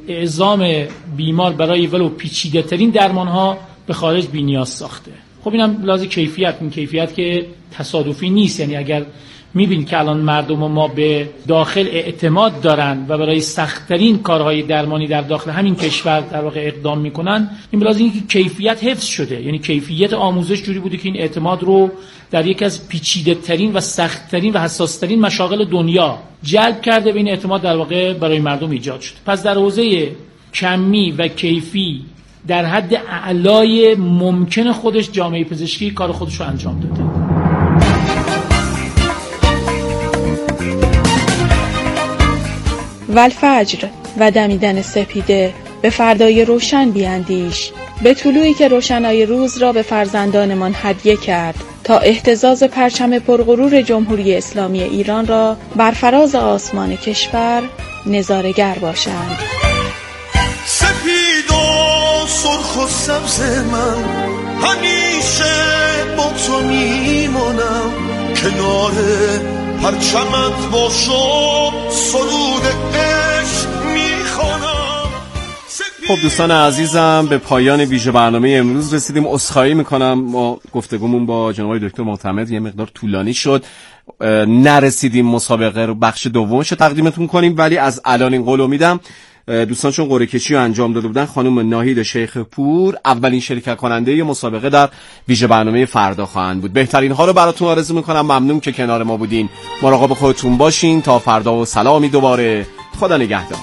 اعزام بیمار برای ولو پیچیده ترین درمان ها به خارج بی‌نیاز ساخته. خب اینم لازم کیفیت، این کیفیت که تصادفی نیست. یعنی اگر می‌بینید که الان مردم ما به داخل اعتماد دارن و برای سخت‌ترین کارهای درمانی در داخل همین کشور در واقع اقدام میکنن، این لازم اینه که کیفیت حفظ شده. یعنی کیفیت آموزش جوری بوده که این اعتماد رو در یکی از پیچیده‌ترین و سخت‌ترین و حساس‌ترین مشاغل دنیا جلب کرده، به این اعتماد در واقع برای مردم ایجاد شد. پس در حوزه کمی و کیفی در حد اعلای ممکن خودش جامعه پزشکی کار خودش رو انجام داده. والفجر و دمیدن سپیده، به فردای روشن بیاندیش، به طلوعی که روشنای روز را به فرزندانمان هدیه کرد تا اهتزاز پرچم پرغرور جمهوری اسلامی ایران را بر فراز آسمان کشور نظاره‌گر باشند. سپید و سرخ و سبز من همیشه با تو میمونم، کنار پرچمت باشم سرود عشق میخوانم. خب دوستان عزیزم، به پایان ویژه برنامه امروز رسیدیم. عذرخواهی میکنم، ما گفتگومون با جناب دکتر معتمد یه مقدار طولانی شد، نرسیدیم مسابقه رو بخش دومش رو تقدیمتون کنیم، ولی از الان این قولو میدم دوستان چون قرعه کشی رو انجام داده بودن، خانم ناهید شیخ پور اولین شرکت کننده مسابقه در ویژه برنامه فردا خواهند بود. بهترین ها رو براتون آرزو میکنم. ممنون که کنار ما بودین. مراقب خودتون باشین. تا فردا و سلامی دوباره. خدا نگهدار.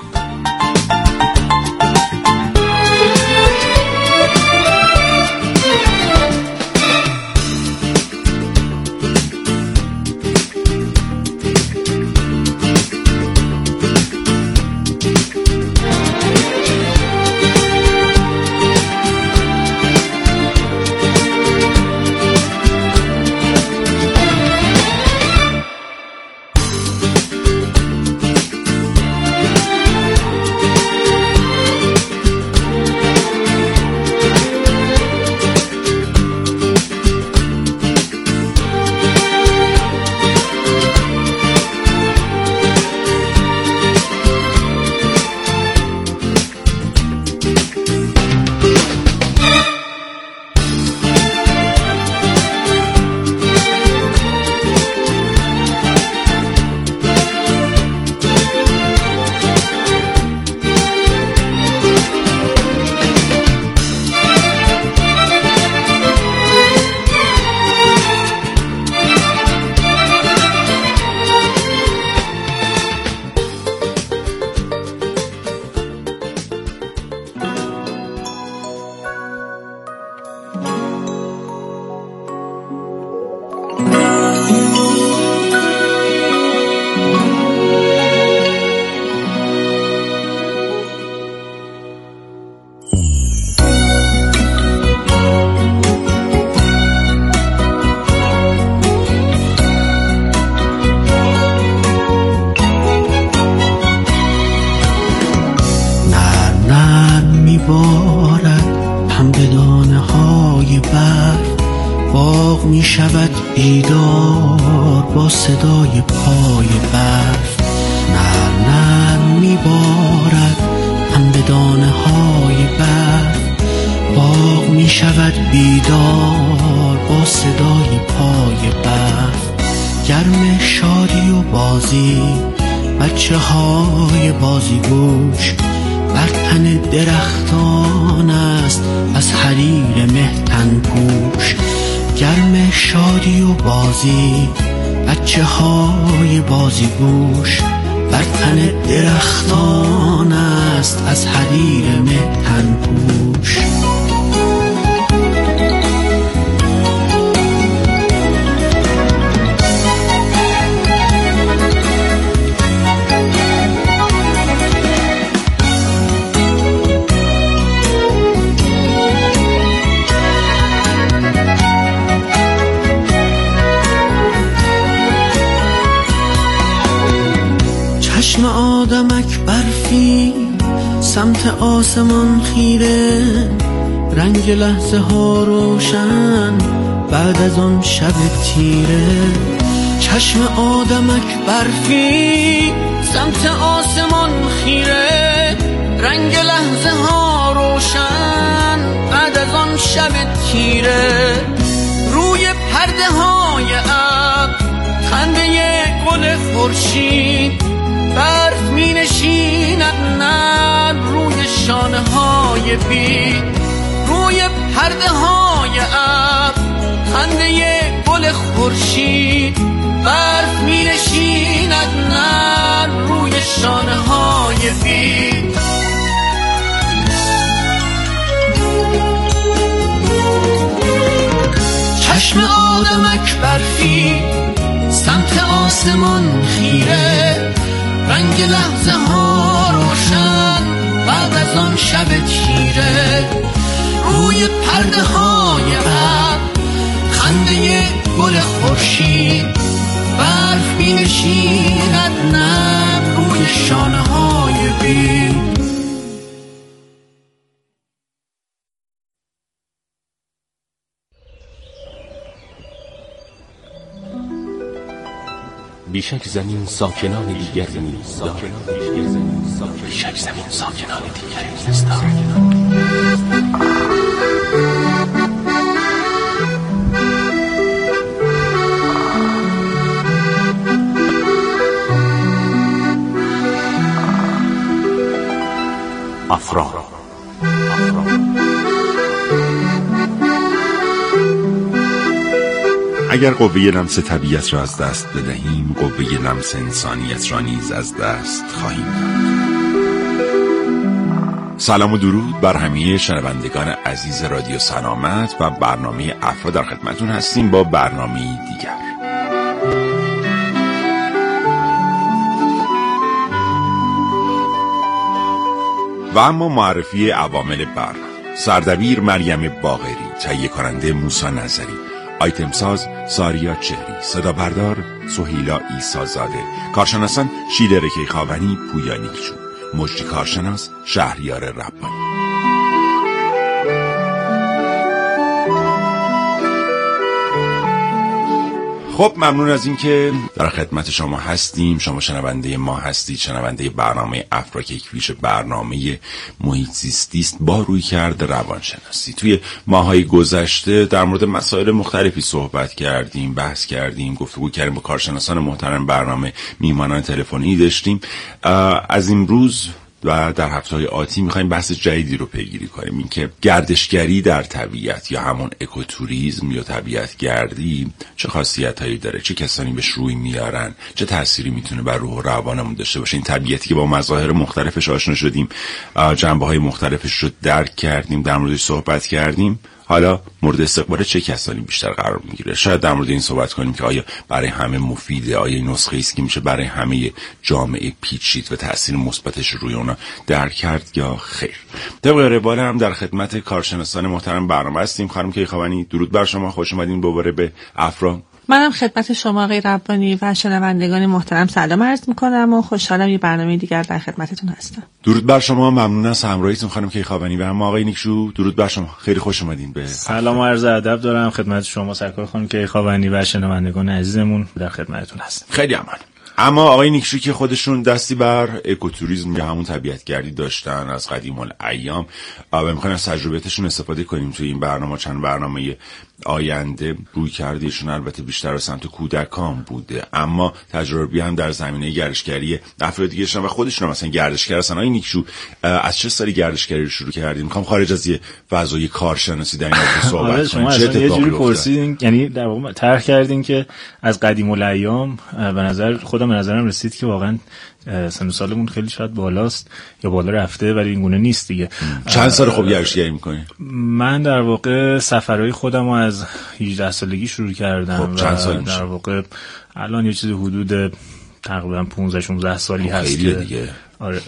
بیدار با صدای پای برف، نرم نرم میبارد هم به دانه های برف. باغ میشود بیدار با صدای پای برف. گرم شادی و بازی، بچه های بازی گوش بر تن درختان است از حریر مهتن پوش. گرم شادی و بازی، بچه های بازی گوش بر تن درختان است از حریر مهتن پوش. چشم آدمک برفی سمت آسمان خیره، رنگ لحظه ها روشن بعد از آن شب تیره. چشم آدمک برفی سمت آسمان خیره، رنگ لحظه ها روشن بعد از آن شب تیره، روی پرده های ابر خنده گل خورشید، برف می نشیند نه روی شانه های بید، روی پرده های ابر خنده گل خورشید، برف می نشیند نه روی شانه های بید. چشم آدمک برفی سمت آسمان خیره، رنگ لحظه ها روشن بعد از آن شب تیره، روی پرده های ابر خنده گل خورشید، برف می نشیند نم روی شانه های بید. بیشک زمین ساکنان دیگری نیست دارد، بیشک زمین ساکنان دیگری نیست دارد. افرا اگر قوه لمس طبیعت را از دست بدهیم، قوه لمس انسانیت را نیز از دست خواهیم داد. سلام و درود بر همه شنوندگان عزیز رادیو سلامت و برنامه افرا در خدمتون هستیم با برنامه دیگر. و اما معرفی عوامل برنامه. سردبیر مریم باقری، تهیه کننده موسی نظری، آیتم ساز ساریا چهری، صدا بردار سهیلا عیسی‌زاده، کارشناسان شیدر کیخاونی، پویا نیکچو، مجری کارشناس شهریار ربانی. خب ممنون از این که در خدمت شما هستیم. شما شنونده ما هستید، شنونده برنامه افرا که یک ویژه برنامه محیط زیستی است با رویکرد روانشناسی. توی ماهای گذشته در مورد مسائل مختلفی صحبت کردیم، بحث کردیم، گفتگو کردیم با کارشناسان محترم برنامه، میهمانان تلفنی داشتیم. از امروز و در هفته‌های آتی می‌خوایم بحث جدیدی رو پیگیری کنیم، این که گردشگری در طبیعت یا همون اکوتوریسم یا طبیعت گردی چه خاصیتایی داره، چه کسانی بهش روی میارن، چه تأثیری میتونه بر روح و روانمون داشته باشه. این طبیعتی که با مظاهر مختلفش آشنا شدیم، جنبه‌های مختلفش رو درک کردیم، در موردش صحبت کردیم، حالا مورد استقبال چه کسانی بیشتر قرار میگیره؟ شاید در مورد این صحبت کنیم که آیا برای همه مفیده، آیا این نسخه است که میشه برای همه جامعه پیچید و تأثیر مثبتش روی اونا درک کرد یا خیر. طبق روال هم در خدمت کارشناسان محترم برنامه هستیم. خانم کیخاونی، درود بر شما، خوش اومدین دوباره به افرا. منم خدمت شما آقای ربانی و شنوندگان محترم سلام عرض میکنم و خوشحالم یه برنامه دیگر در خدمتتون هستم. درود بر شما، ممنون از همراهیتون خانم کیخاونی. و هم آقای نیکشو، درود بر شما، خیلی خوش اومدین به سلام و عرض ادب دارم خدمت شما سرکار خانم کیخاونی و شنوندگان عزیزمون، در خدمتتون هستم. خیلی ممنون. اما آقای نیکشو که خودشون دستی بر اکوتوریسم یا همون طبیعتگردی داشتن از قدیم الایام و میخوایم از تجربیاتشون استفاده کنیم توی این برنامه. چند برنامه آینده روی کردیشون البته بیشتر از سمت کودکان بوده، اما تجربی هم در زمینه گردشگری افراد دیگه شدن و خودشون هم مثلا گردشگر هستن. آقای نیکشو، از چه سالی گردشگری رو شروع کردیم؟ میخوام خارج از یه فضای کارشناسی در این حوزه صحبت کنیم. چه اتفاقی افتاد؟ یعنی در واقع طرح کردین که از قدیم الایام، به نظر خودم به نظرم رسید که واقعا سن و سالمون خیلی شاید بالاست یا بالا رفته، ولی این گونه نیست دیگه. چند سال خوب گردشگری میکنین؟ من در واقع سفرهای خودم رو از 18 سالگی شروع کردم. خب چند سال در واقع الان یه چیزی حدود تقریبا 15-16 سالی هست. خیلی دیگه. آره.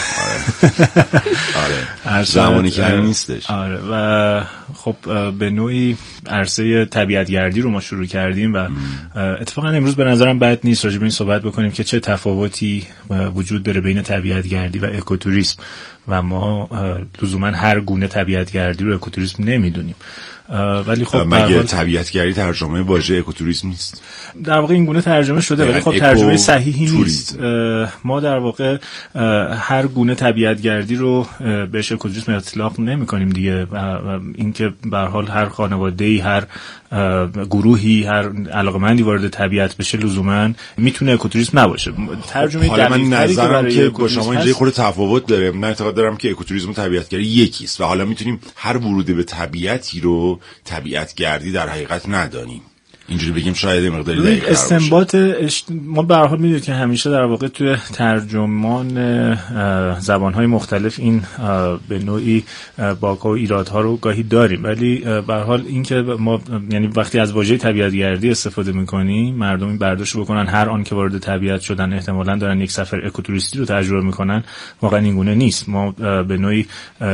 آره. زمانی که نیستش. آره. و خب به نوعی عرصه طبیعتگردی رو ما شروع کردیم و اتفاقا امروز به نظرم بد نیست راجع به این صحبت بکنیم که چه تفاوتی وجود داره بین طبیعتگردی و اکوتوریسم. و ما لزوما هر گونه طبیعتگردی رو اکوتوریسم نمیدونیم. ولی خب مگه طبیعتگردی ترجمه واژه اکوتوریسم نیست؟ در واقع این گونه ترجمه شده ولی خب ترجمه صحیحی نیست. ما در واقع هر گونه طبیعتگردی رو بهش اکوتوریسم اطلاق نمی‌کنیم دیگه و اینکه به هر حال هر خانواده‌ای، هر گروهی، هر علاقه‌مندی وارد طبیعت بشه لزوما میتونه اکوتوریسم نباشه. ترجمه حالا من نظرم که با شما اینجا خود تفاوت داره. من اعتقاد دارم که اکوتوریسم و طبیعتگردی یکیست و حالا میتونیم هر ورود به طبیعتی رو طبیعتگردی در حقیقت ندانیم. اینجوری بگیم شاید مقداری دقیق‌تر باشه. استنباط ما به هر حال می‌دونید که همیشه در واقع توی ترجمان زبان‌های مختلف این به نوعی باگ‌ها و ایرادها رو گاهی داریم، ولی به هر حال این که ما یعنی وقتی از واژه طبیعتگردی استفاده می‌کنیم مردم این برداشت بکنن هر آن که وارد طبیعت شدن احتمالاً دارن یک سفر اکوتوریستی رو تجربه می‌کنن، واقعا این گونه نیست. ما به نوعی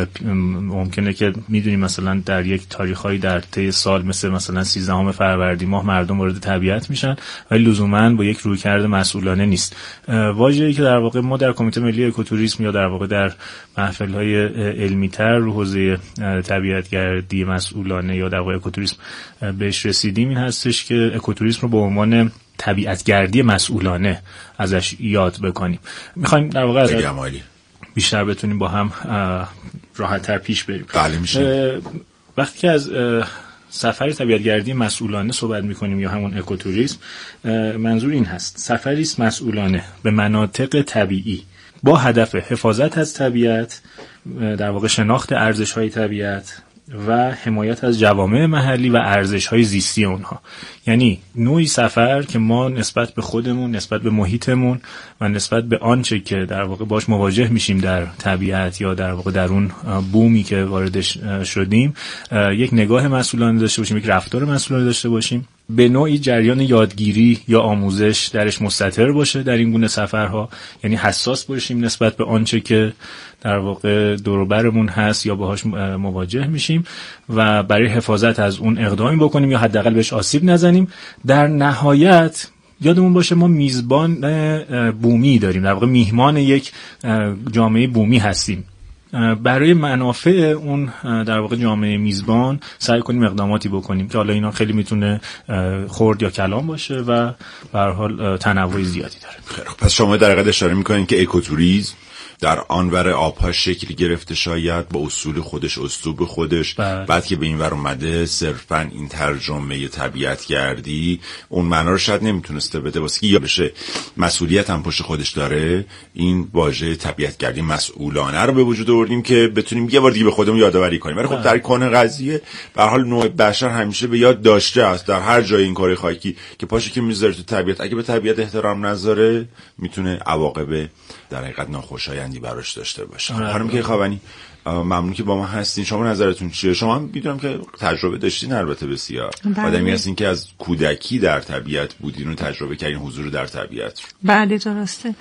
ممکنه که می‌دونیم مثلا در یک تاریخ‌هایی در طی سال مثلا 13 فروردین مردم وارد طبیعت میشن ولی لزوما با یک رویکرد مسئولانه نیست. واژه‌ای که در واقع ما در کمیته ملی اکوتوریسم یا در واقع در محفل‌های علمی‌تر رو حوزه طبیعتگردی مسئولانه یا در واقع اکوتوریسم بهش رسیدیم این هستش که اکوتوریسم رو به عنوان طبیعتگردی مسئولانه ازش یاد بکنیم. می‌خوایم در واقع بیشتر بتونیم با هم راحت‌تر پیش بریم. بله میشه. وقتی که از سفر طبیعتگردی مسئولانه صحبت می‌کنیم یا همون اکوتوریسم، منظور این هست سفری است مسئولانه به مناطق طبیعی با هدف حفاظت از طبیعت، در واقع شناخت ارزش‌های طبیعت و حمایت از جوامع محلی و ارزش‌های زیستی اونها. یعنی نوعی سفر که ما نسبت به خودمون، نسبت به محیطمون و نسبت به آنچه که در واقع باش مواجه میشیم در طبیعت یا در واقع در اون بومی که واردش شدیم یک نگاه مسئولانه داشته باشیم، یک رفتار مسئولانه داشته باشیم، به نوعی جریان یادگیری یا آموزش درش مستتر باشه در این گونه سفرها، یعنی حساس باشیم نسبت به آنچه که در واقع دور و برمون هست یا باهاش مواجه میشیم و برای حفاظت از اون اقدامی بکنیم یا حداقل بهش آسیب نزنیم. در نهایت یادمون باشه ما میزبان بومی داریم، در واقع میهمان یک جامعه بومی هستیم. برای منافع اون در واقع جامعه میزبان سعی کنیم اقداماتی بکنیم که حالا اینا خیلی میتونه خرد یا کلام باشه و به هر حال تنوع زیادی داره. خیلی پس شما در حقیقت اشاره میکنین که اکوتوریسم در آنور آبها شکل گرفته شاید با اصول خودش، اسلوب خودش، بعد که به این ور اومده صرفا این ترجمه طبیعتگردی اون معنا رو شاید نمیتونسته بده واسه یا بشه مسئولیت هم پشت خودش داره. این واژه طبیعتگردی مسئولانه رو به وجود آوردیم که بتونیم یه بار دیگه به خودمون یادآوری کنیم. ولی خب در کون قضیه به هر حال نوع بشر همیشه به یاد داشته است در هر جای این کار خاکی که پاشو که میذاره تو طبیعت، اگه به طبیعت احترام نذاره میتونه عواقب در حقیقت ناخوشایندی براش داشته باشه. خانم کیخوانی ممنون که با ما هستین. شما نظرتون چیه؟ شما میدونم که تجربه داشتین البته بسیار. آدمی هستین که از کودکی در طبیعت بودین و تجربه کردین حضور در طبیعت. بله درسته.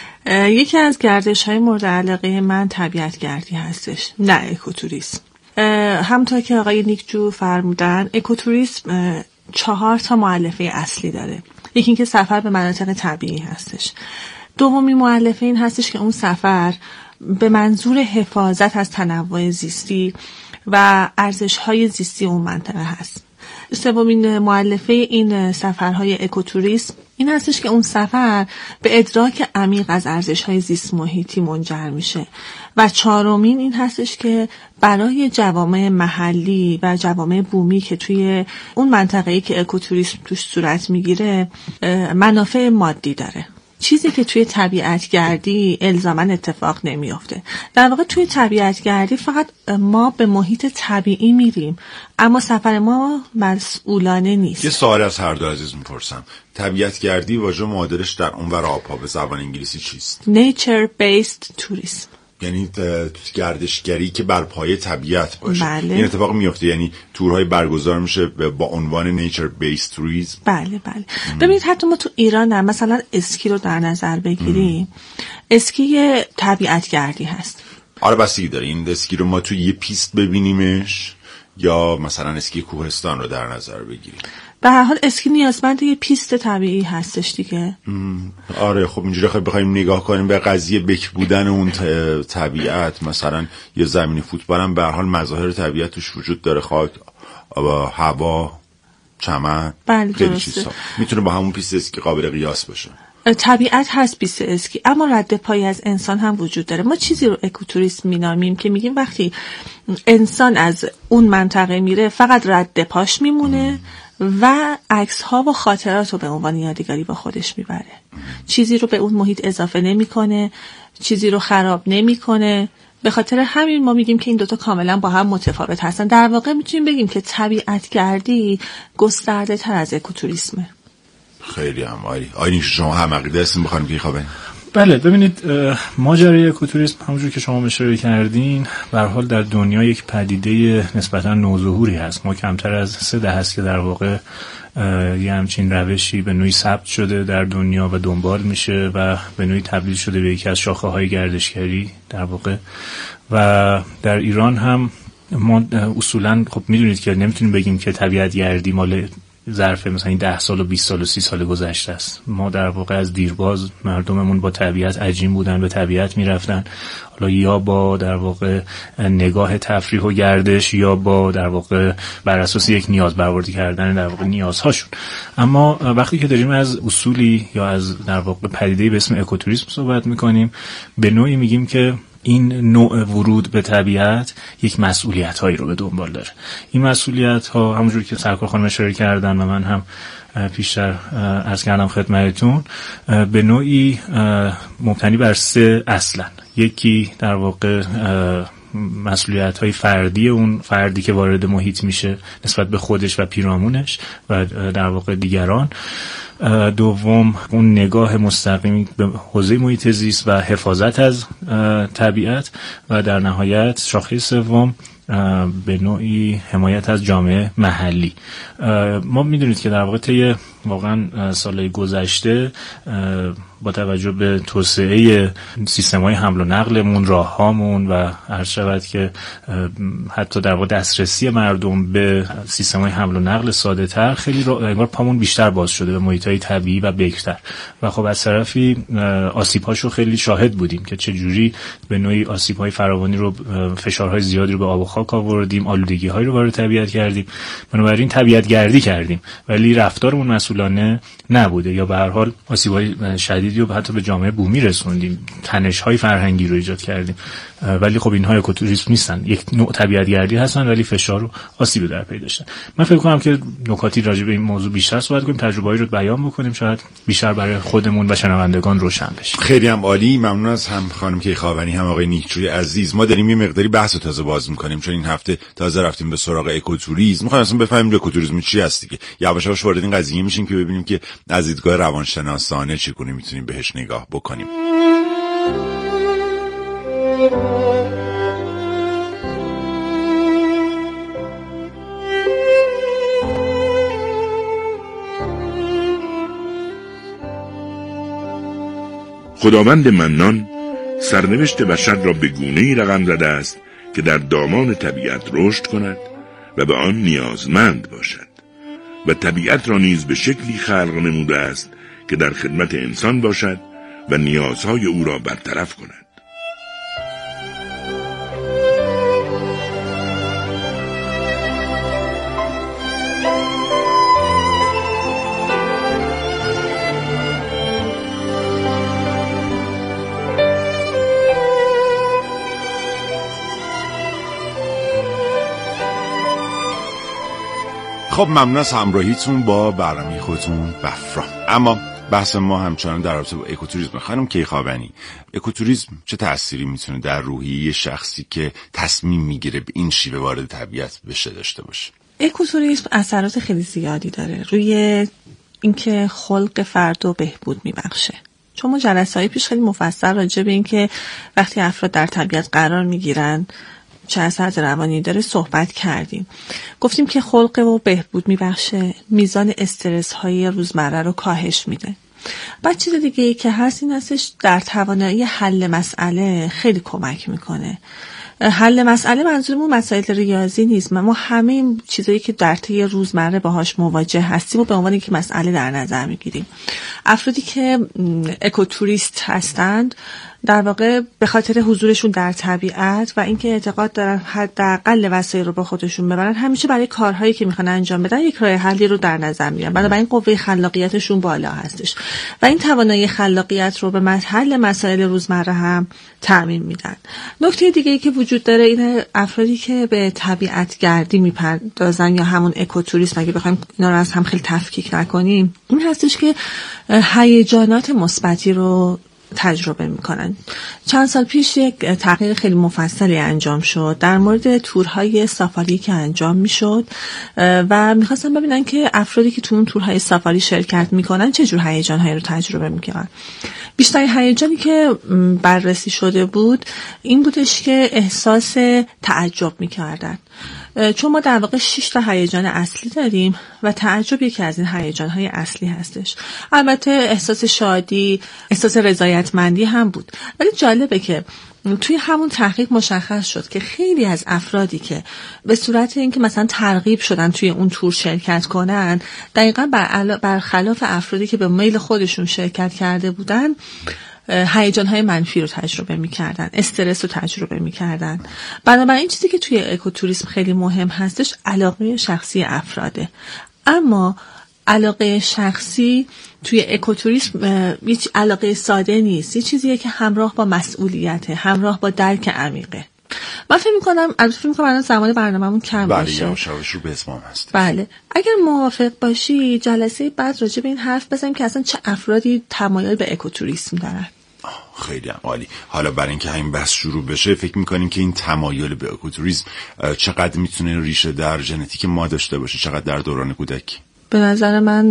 یکی از گردش‌های مورد علاقه من طبیعتگردی هستش، نه اکوتوریسم. همونطور که آقای نیکجو فرمودن اکوتوریسم 4 مؤلفه اصلی داره. یکی اینکه سفر به مناطق طبیعی هستش. دومی مؤلفه این هستش که اون سفر به منظور حفاظت از تنوع زیستی و ارزش‌های زیستی اون منطقه هست. سومین مؤلفه این سفرهای اکوتوریسم این هستش که اون سفر به ادراک عمیق از ارزش‌های زیست محیطی منجر میشه. و چهارمین این هستش که برای جوامع محلی و جوامع بومی که توی اون منطقه‌ای که اکوتوریسم توش صورت میگیره منافع مادی داره. چیزی که توی طبیعتگردی الزاماً اتفاق نمیافته. در واقع توی طبیعتگردی فقط ما به محیط طبیعی میریم اما سفر ما مسئولانه نیست. یه سوال از هر دو عزیز میپرسم. طبیعتگردی واژه معادلش در اونور آبها به زبان انگلیسی چیست؟ Nature based tourism. یعنی گردشگری که بر پایه طبیعت باشه. بله. این اتفاق میفته، یعنی تورهای برگزار میشه با عنوان nature based tourism. بله. ببینید حتی ما تو ایران هم مثلا اسکی رو در نظر بگیریم، اسکی طبیعتگردی هست. آره بستگی داره این اسکی رو ما تو یه پیست ببینیمش یا مثلا اسکی کوهستان رو در نظر بگیریم. به هر حال اسکی نیازمند یه پیست طبیعی هستش دیگه. آره خب اینجوری بخوایم نگاه کنیم به قضیه بکر بودن اون طبیعت، مثلا یه زمین فوتبال هم به هر حال مظاهر طبیعت توش وجود داره، خاک، هوا، چمن، خیلی چیزا میتونه با همون پیست اسکی قابل قیاس باشه. طبیعت هست پیست اسکی، اما رد پای از انسان هم وجود داره. ما چیزی رو اکوتوریسم مینامیم که میگیم وقتی انسان از اون منطقه میره فقط رد پاش میمونه و عکس ها و خاطرات رو به عنوان یادگاری با خودش میبره. چیزی رو به اون محیط اضافه نمیکنه، چیزی رو خراب نمیکنه. به خاطر همین ما میگیم که این دوتا کاملا با هم متفاوت هستن. در واقع میتونیم بگیم که طبیعت گردی گسترده تر از اکوتوریسمه. خیلی هم عالی. آینی شما هم عقیده هستین بخوایم کیخوابین؟ بله ببینید ماجرای اکوتوریسم همونجور که شما اشاره کردین به هر حال در دنیا یک پدیده نسبتا نوظهوری هست. ما کمتر از 3 دهه است که در واقع یه همچین روشی به نوعی ثبت شده در دنیا و دنبال میشه و به نوعی تبدیل شده به یکی از شاخه‌های گردشگری در واقع. و در ایران هم ما اصولا خب میدونید که نمیتونیم بگیم که طبیعت گردی مال ظرف مثلا 10 سال و 20 سال و 30 سال گذشته است. ما در واقع از دیرباز مردممون با طبیعت عجین بودن، به طبیعت میرفتن، حالا یا با در واقع نگاه تفریح و گردش یا با در واقع بر اساس یک نیاز برآورده کردن در واقع نیازهاشون. اما وقتی که داریم از اصولی یا از در واقع پدیده‌ای به اسم اکوتوریسم صحبت میکنیم، به نوعی میگیم که این نوع ورود به طبیعت یک مسئولیت هایی رو به دنبال داره. این مسئولیت ها همونجور که سرکار خانم اشاره کردن و من هم پیشتر عرض کردم خدمتتون، به نوعی مبتنی بر 3 اصلن. یکی در واقع مسئولیت های فردی اون فردی که وارد محیط میشه نسبت به خودش و پیرامونش و در واقع دیگران. دوم اون نگاه مستقیم به حوزه محیط زیست و حفاظت از طبیعت و در نهایت شاخه سوم به نوعی حمایت از جامعه محلی. ما میدونید که در واقع طی واقعا سالهای گذشته با توجه به توسعه سیستم‌های حمل و نقلمون، راه‌هامون و هر شود که حتی در واقع دسترسی مردم به سیستم‌های حمل و نقل ساده‌تر، خیلی انگار پامون بیشتر باز شده به محیط‌های طبیعی و بکرتر و خب از طرفی آسیب‌هاشو خیلی شاهد بودیم که چه جوری به نوعی آسیب‌های فراوانی رو، فشارهای زیادی رو به آب و خاک آوردیم، آلودگی‌هایی رو وارد طبیعت کردیم. بنابراین طبیعت گردی کردیم ولی رفتارمون مسئولانه نبوده یا به هر حال آسیب‌های شدیدی رو حتی به جامعه بومی رسوندیم، تنش‌های فرهنگی رو ایجاد کردیم. ولی خب اینها اکوتوریسم نیستن، یک نوع طبیعت گردی هستن ولی فشار و آسیب در پی داشتن. من فکر کنم که نکاتی راجع به این موضوع بیشتر صحبت کنیم، تجربه‌ای رو بیان بکنیم، شاید بیشتر برای خودمون و شنوندگان روشن بشه. خیلی هم عالی. ممنون از هم خانم کیخاوانی هم آقای نیکجوی عزیز. ما داریم یه مقداری بحث تازه باز می‌کنیم چون این هفته تازه رفتیم به سراغ اکوتوریسم. می‌خوایم اصلا بفهمیم اکوتوریسم چی هست دیگه. یواش یواش وارد این قضیه میشیم که ببینیم که از دیدگاه روانشناسانه چگونه می‌تونیم بهش نگاه بکنیم. خداوند منان سرنوشت بشر را به گونه‌ای رقم زده است که در دامان طبیعت رشد کند و به آن نیازمند باشد و طبیعت را نیز به شکلی خلق نموده است که در خدمت انسان باشد و نیازهای او را برطرف کند. خب ممنون از همراهیتون با برنامه خودتون بفرا. اما بحث ما همچنان در رابطه با اکوتوریسم. خانم کیخاوانی، اکوتوریسم چه تأثیری میتونه در روحیه شخصی که تصمیم میگیره به این شیوه وارد طبیعت بشه داشته باشه؟ اکوتوریسم اثرات خیلی زیادی داره روی اینکه خلق فرد رو بهبود میبخشه. چون ما جلسه‌های پیش خیلی مفصل راجع به اینکه وقتی افراد در طبیعت قرار میگیرن چه اثرات روانی داره صحبت کردیم. گفتیم که خلق و بهبود میبخشه، میزان استرس های روزمره رو کاهش میده. بعد چیز دیگه ای که هست این هستش در توانایی حل مسئله خیلی کمک میکنه. حل مسئله منظورمون مسائل ریاضی نیست، ما همه این چیزایی که در طی روزمره باهاش مواجه هستیم و به عنوان اینکه مسئله در نظر میگیریم. افرادی که اکوتوریست هستند در واقع به خاطر حضورشون در طبیعت و اینکه اعتقاد دارن حداقل وسایل رو با خودشون ببرن، همیشه برای کارهایی که میخوان انجام بدن یک راه حلی رو در نظر میگیرن. بنابراین قوه خلاقیتشون بالا هستش و این توانایی خلاقیت رو به حل مسائل روزمره هم تضمین میدن. نکته دیگه ای که وجود داره اینه افرادی که به طبیعت گردی میپردازن یا همون اکوتوریسم، اگه بخوایم اینا رو از هم خیلی تفکیک نکنیم، این هستش که هیجانات مثبتی رو تجربه میکنن. چند سال پیش یک تحقیق خیلی مفصلی انجام شد در مورد تورهای سافاری که انجام میشد و میخواستن ببینن که افرادی که تو اون تورهای سافاری شرکت میکنن چه جور هیجانهایی رو تجربه میکنن. بیشترین هیجانی که بررسی شده بود این بودش که احساس تعجب میکردن، چون ما در واقع 6 تا هیجان اصلی داریم و تعجب یکی از این هیجان‌های اصلی هستش. البته احساس شادی، احساس رضایتمندی هم بود، ولی جالبه که توی همون تحقیق مشخص شد که خیلی از افرادی که به صورت اینکه مثلا ترغیب شدن توی اون تور شرکت کنن، دقیقاً برخلاف افرادی که به میل خودشون شرکت کرده بودن هیجان‌های منفی رو تجربه می‌کردن، استرس رو تجربه می‌کردن. بنابراین این چیزی که توی اکوتوریسم خیلی مهم هستش علاقه شخصی افراده. اما علاقه شخصی توی اکوتوریسم هیچ علاقه ساده نیست، یه چیزیه که همراه با مسئولیته، همراه با درک عمیقه. من فکر می‌کنم الان زمان برنامه‌مون کم میشه. بله، شاوش رو به اسمم هست. بله، اگر موافق باشی جلسه بعد راجع به این حرف بزنیم که اصلا چه افرادی تمایل به اکوتوریسم دارن. خیلی عالی. حالا برای اینکه همین بحث شروع بشه فکر می‌کنین که این تمایل به اکوتوریسم چقدر میتونه ریشه در ژنتیک ما داشته باشه، چقدر در دوران کودکی؟ به نظر من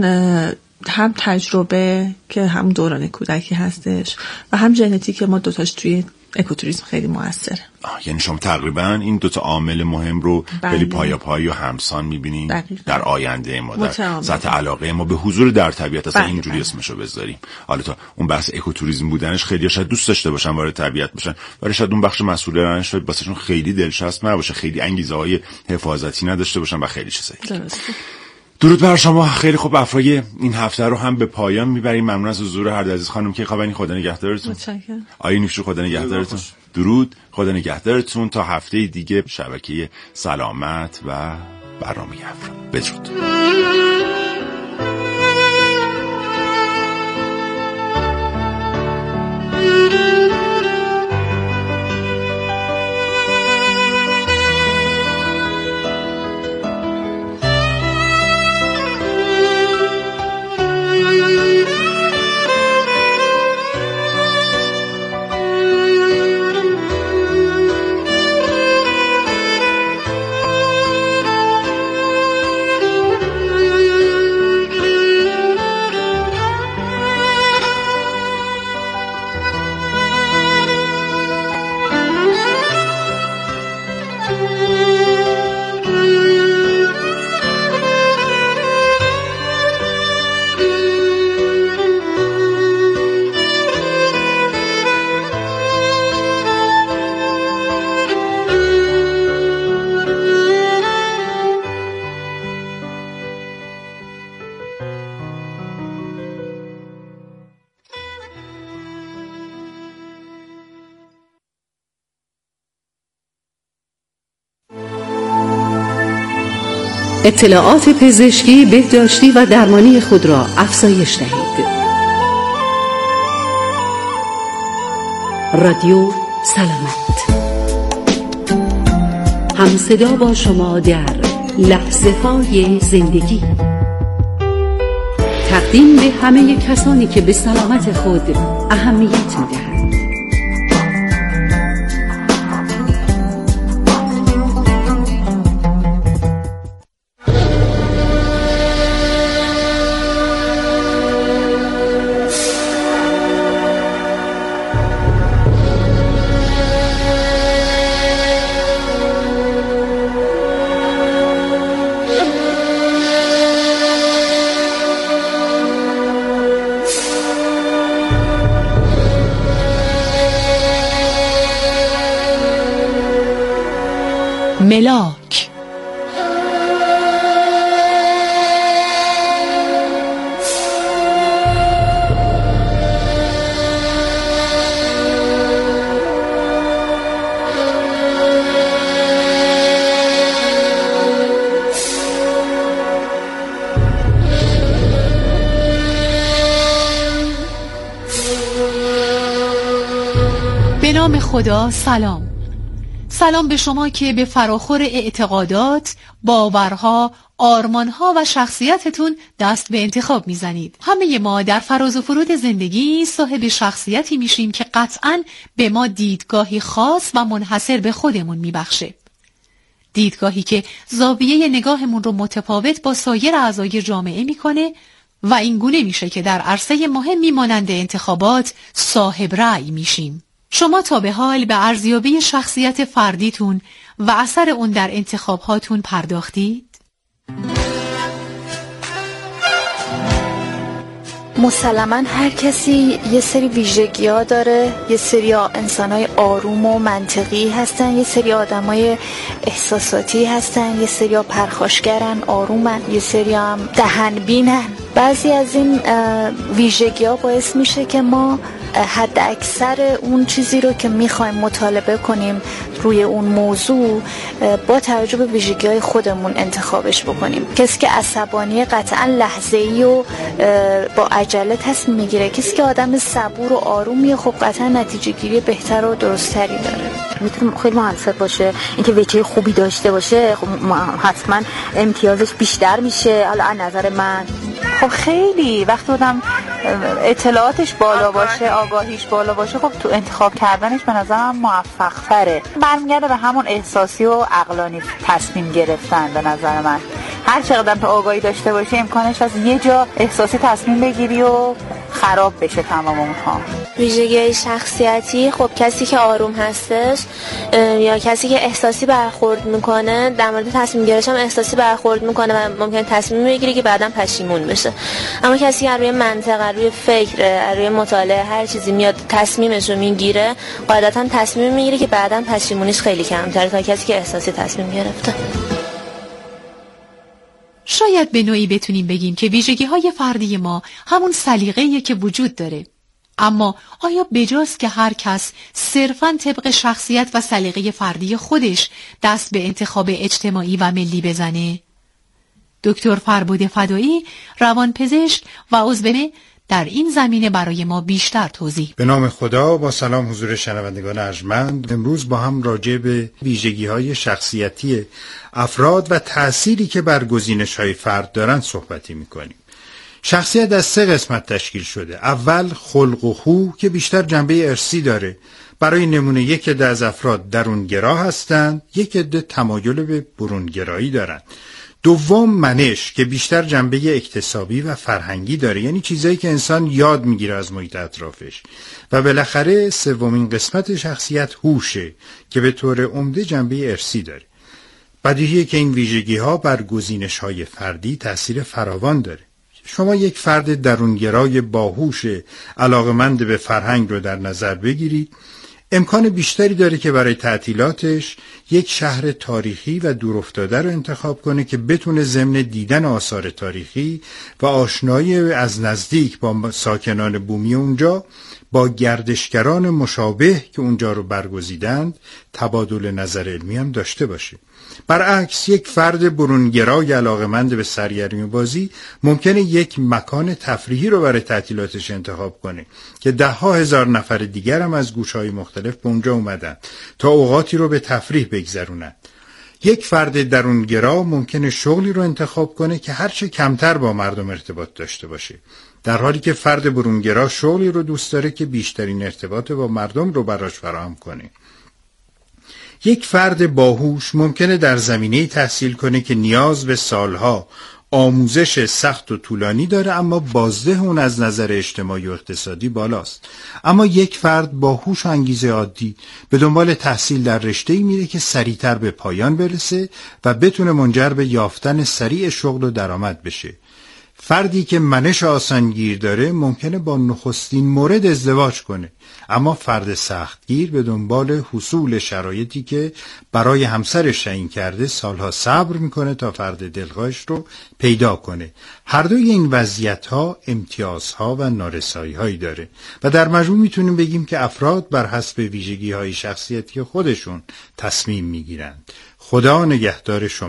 هم تجربه که هم دوران کودکی هستش و هم ژنتیک ما دوتاش توی اکوتوریسم خیلی موثره. یعنی شما تقریبا این دوتا عامل مهم رو خیلی پای و همسان می‌بینین در آینده ما، در سطح علاقه ما به حضور در طبیعت، اصلا اینجوری اسمشو بذاریم. حالا تا اون بحث اکوتوریسم بودنش خیلی شاید دوست داشته باشن وارد طبیعت بشن، ولی شاید اون بخش مسئولانش شاید واسهشون خیلی دلچسب نباشه، خیلی انگیزه‌های حفاظتی نداشته باشن و خیلی چیزایی. درسته. درود بر شما. خیلی خوب، افرای این هفته رو هم به پایان میبریم. ممنون از حضور هر عزیز خانم که خوابنی. خدا نگهدارتون. متشکرم. آقای نیکشو خدا نگهدارتون. درود، خدا نگهدارتون تا هفته دیگه. شبکه سلامت و برنامه افرا. بدرود. اطلاعات پزشکی، بهداشتی و درمانی خود را افزایش دهید. رادیو سلامت، همصدا با شما در لحظه های زندگی. تقدیم به همه کسانی که به سلامت خود اهمیت می‌دهند. ملاک. به نام خدا. سلام به شما که به فراخور اعتقادات، باورها، آرمانها و شخصیتتون دست به انتخاب میزنید. همه ما در فراز و فرود زندگی صاحب شخصیتی میشیم که قطعاً به ما دیدگاهی خاص و منحصر به خودمون میبخشه. دیدگاهی که زاویه نگاهمون رو متفاوت با سایر اعضای جامعه میکنه و این گونه میشه که در عرصه مهمی مانند انتخابات صاحب رأی میشیم. شما تا به حال به ارزیابی شخصیت فردیتون و اثر اون در انتخاباتون پرداختید؟ مسلماً هر کسی یه سری ویژگی‌ها داره. یه سری انسان‌های آروم و منطقی هستن، یه سری آدم‌های احساساتی هستن، یه سری پرخاشگرن، آرومن، یه سری هم دهنبینن. بعضی از این ویژگی‌ها باعث میشه که ما حد اکثر اون چیزی رو که میخوایم مطالبه کنیم روی اون موضوع با توجه به ویژگی‌های خودمون انتخابش بکنیم. کسی که عصبانی قطعاً لحظه‌ای و با عجله تصمیم میگیره. کسی که آدم صبور و آرومیه خب قطعاً نتیجه گیری بهتر و درستری داره. میتونه خیلی مؤثر باشه، اینکه وجه خوبی داشته باشه خب حتما امتیازش بیشتر میشه. حالا از نظر من خب خیلی وقتی آدم اطلاعاتش بالا باشه، آگاهیش بالا باشه، خب تو انتخاب کردنش به نظرم موفق تره. برمیگرده به همون احساسی و عقلانی تصمیم گرفتن. به نظر من هر چقدر تو آگاهی داشته باشی امکانش از یه جا احساسی تصمیم بگیری و خراب بشه تمام اونها. ویژگی‌های شخصیتی، خب کسی که آروم هستش یا کسی که احساسی برخورد میکنه، در مورد تصمیم گیریش هم احساسی برخورد میکنه و ممکنه تصمیم بگیره که بعداً پشیمون بشه. اما کسی که روی منطق، روی فکر، روی مطالعه هر چیزی میاد تصمیمش رو میگیره، قاعدتاً تصمیم میگیره که بعداً پشیمونیش خیلی کمتره تا کسی که احساسی تصمیم گرفته. شاید به نوعی بتونیم بگیم که ویژگی‌های فردی ما همون سلیقه‌ایه که وجود داره. اما آیا بجاست که هر کس صرفاً طبق شخصیت و سلیقه فردی خودش دست به انتخاب اجتماعی و ملی بزنه؟ دکتر فربود فدایی، روانپزشک و عضو در این زمینه برای ما بیشتر توضیح. به نام خدا. با سلام حضور شنوندگان ارجمند. امروز با هم راجع به ویژگی‌های شخصیتی افراد و تأثیری که بر گزینش‌های فرد دارن صحبتی می‌کنیم. شخصیت از 3 قسمت تشکیل شده. اول خلق و خو که بیشتر جنبه ارثی داره. برای نمونه یک عده از افراد درونگرا هستند، یک عده تمایل به برونگرایی دارند. دوم منش که بیشتر جنبه اکتسابی و فرهنگی داره، یعنی چیزایی که انسان یاد میگیره از محیط اطرافش. و بالاخره سومین قسمت شخصیت هوشه که به طور عمده جنبه ارثی داره. بدیهیه که این ویژگی‌ها بر گزینش‌های فردی تأثیر فراوان داره. شما یک فرد درونگرای باهوش علاقه‌مند به فرهنگ رو در نظر بگیرید، امکان بیشتری داره که برای تعطیلاتش یک شهر تاریخی و دورافتاده رو انتخاب کنه که بتونه ضمن دیدن آثار تاریخی و آشنایی از نزدیک با ساکنان بومی اونجا با گردشگران مشابه که اونجا رو برگزیدند تبادل نظر علمی هم داشته باشه. برعکس یک فرد برونگرای علاقه‌مند به سرگرمی بازی ممکنه یک مکان تفریحی رو برای تعطیلاتش انتخاب کنه که 10,000 نفر دیگر هم از گوشه‌های مختلف به اونجا اومدن تا اوقاتی رو به تفریح بگذرونن. یک فرد درونگرا ممکنه شغلی رو انتخاب کنه که هرچه کمتر با مردم ارتباط داشته باشه، در حالی که فرد برونگرا شغلی رو دوست داره که بیشترین ارتباط با مردم رو براش فراهم کنه. یک فرد باهوش ممکنه در زمینه‌ای تحصیل کنه که نیاز به سالها آموزش سخت و طولانی داره، اما بازده اون از نظر اجتماعی و اقتصادی بالاست. اما یک فرد باهوش و انگیزه عادی به دنبال تحصیل در رشته‌ای میره که سریعتر به پایان برسه و بتونه منجر به یافتن سریع شغل و درآمد بشه. فردی که منش آسانگیر داره ممکنه با نخستین مورد ازدواج کنه، اما فرد سختگیر به دنبال حصول شرایطی که برای همسرش تعیین کرده سالها صبر میکنه تا فرد دلخواهش رو پیدا کنه. هر دوی این وضعیت‌ها امتیازها و نارسایی‌هایی داره و در مجموع میتونیم بگیم که افراد بر حسب ویژگی‌های شخصیتی خودشون تصمیم میگیرند. خدا نگهدار شما.